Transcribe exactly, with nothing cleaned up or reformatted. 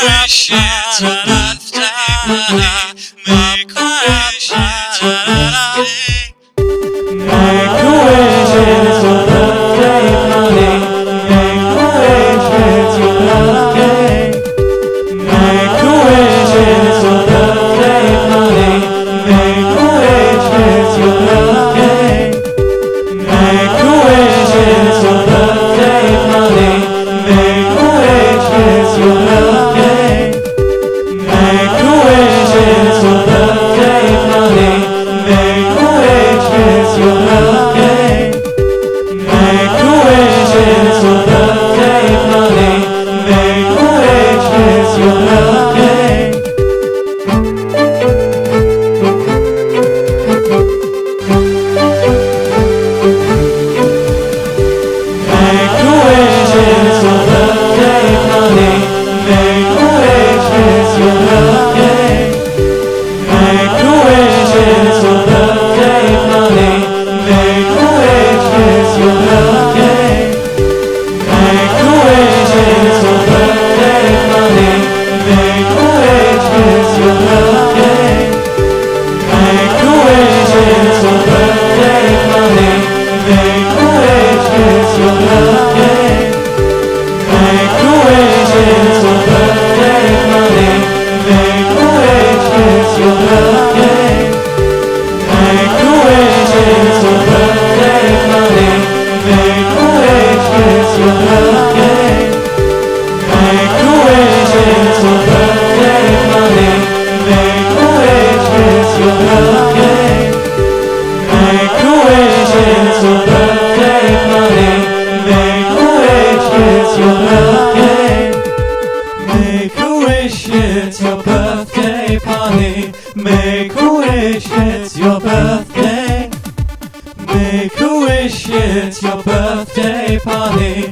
wish it's your birthday party. Make a wish it's your birthday. Make a wish it's your birthday party. Make a wish it's your birthday. Make a wish it's your birthday party. Make a wish it's your birthday. Make a wish it's your birthday party. Make a wish it's your birthday. Make a wish it's your birthday party. Make a wish it's your birthday. Make a wish it's your birthday party. Make a wish it's your birthday. Make a wish it's your birthday party. Make a wish it's your birthday. Make a wish it's your birthday party. Make a wish it's your birthday. Make a wish it's your birthday party. Make a wish it's your birthday. Make a wish it's your birthday party. Make a wish it's your birthday. Make a wish it's your birthday party. Make a wish it's your birthday. Make a wish it's your birthday party. Make a wish it's your birthday. Make a wish it's your birthday party. Make a wish it's your birthday. Make a wish it's your birthday party. Make a wish it's your birthday. Make a wish it's your birthday party. Make a wish it's your birthday. Make a wish it's your birthday party.